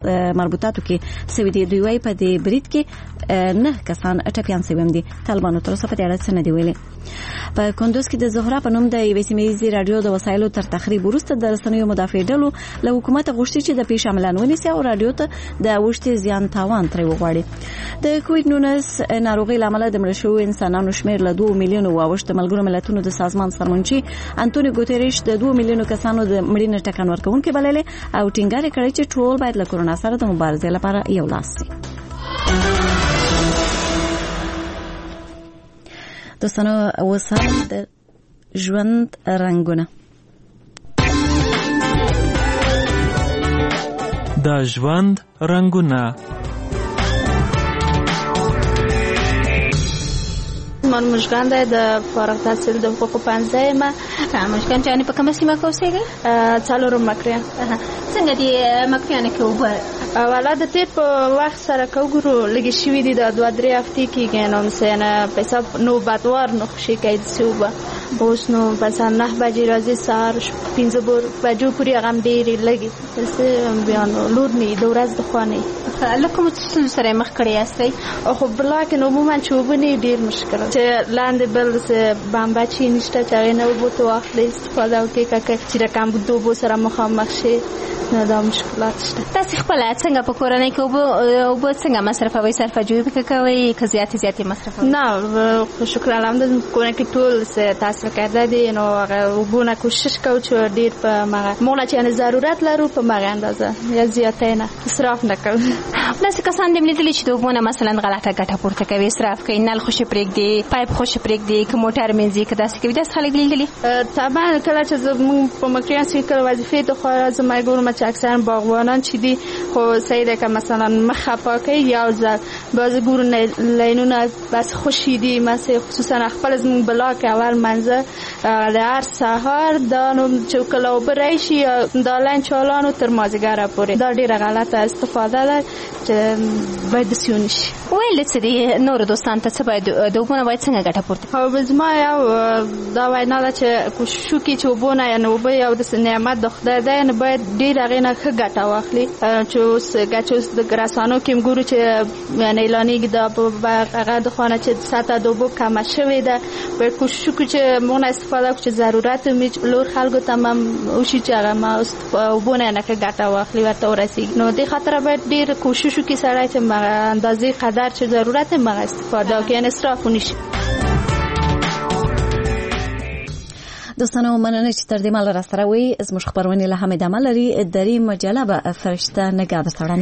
مربوطاتو کې سوي دي. دوی وايي په دې برید کې 9 کسان ټپيان شوي دي. طالبانو تر اوسه په دې اړه څه نه دی ویلي. په کندوز کې د زهرا په نوم د یوې سیمه‌یزې رادیو د وسایلو تر تخریب وروسته د رسنیو مدافع ډلو له حکومت غوښتي چې د پیښې عملان ونیسي او رادیو ته د اوښتې زیان تاوان ترې وغواړي. د کووډ 19 ناروغي لامل د مړ شوو انسانانو شمېر له 2 میلیونو واوښت. د ملګرو ملتونو د سازمان سرمنشي انټونیو ګوتریش د 2 میلیونو کسانو د مړینې ټکان ورکوونکي بللې او ټینګار کړی چې ټول باید له کورونا سره د مبارزې لپاره یو لاس شي. دوستانو اوسه د ژوند رنگونه د ژوند رنگونه من مشکان ده د فارغ تحصیل د حقوق 15 ما مشکان چانه په کومه سیمه کې اوسېږي؟ څلورم مکریان. څنګه دي مکریان کې وبر والا د تیر په وخت سره کوګرو لګي شوې دي د 2-3 هفتې کې ګنوم سنه په حساب نو بادوار نو شي کېد سوبه اوس نو مثلا 9 بجې راځي سهار 15 بجو پورې غم ډېری لګي څه بیان لور نه د ورځ د خواني لکه مو سره مخ کړی یاستئ خو بلاک نو عموما چوبني ډېر مشکل چې لاندې بل څه بامباچی نشته چې نه وبته واخلې استفاده وکړي چې رقم دوبو سره مخامخ شي نه دا مشکلات شته. تاسو خپل څنګه په کورنۍ کې او څنګه مصرفوي صرفه کوي که زیات مصرفوي؟ نه شکر الحمدلله کورنۍ کې ټول تاسو کرده دي نو وګونه کوشش کوو چې ډیر په مونږ چې ضرورت لرو په مغه اندازه یا زیاتې نه اسراف نه کوو. ناس کسان دې ملي چې دوبونه مثلا غلطه ګټه پورته کوي اسراف کوي نل خوش پرېګ دی پایپ خوش پرېګ دی که موټر منځي که داسې کوي داس خلک دي طبعا کله چې زموږ په مکریان سي کله وظیفه ته خو زما ګورم چې اکثرا باغوانان چې دي خو سیده که مثلا مخه پاکي یا باز ګورن لینونه بس خوشی دي مثلا خصوصا خپل زموږ بلاک اول منځ د هر سهار دا نو چې کله وبرای شي دا لین چالانو تر مازیګر پورې دا ډیره غلطه استفاده ده چې باید سیون شي. ویل څه دي نور دوستان ته څه باید دوبونه باید څنګه ګټه پورته او بزما یو دا وینا ده چې کوشش وکړي چې وبونه یا نو به یو د نعمت د خدای ده نه باید ډیر غینه ښه ګټه واخلي چې اوس د رسانو کې ګورو چې یعنی اعلانېږي دا په هغه د خانه چې سطح د اوبو کمه شوې ده باید کوشش وکړو چې مونږ استفاده وکړو چې ضرورت لور خلکو ته هم وشي چې هغه ما اوبونه نه ښه ګټه واخلي ورته ورسېږي. نو دې خاطر باید ډېر کوشش وکړي سړی چې اندازې قدر چې ضرورت یې هغه استفاده وکړي یعنې اسراف ونه شي. دوستانو مننه چې تر دې مهاله راسره وئ. زموږ خپرونې لا هم ادامه لري. درې مجله به فرشته نگاه درته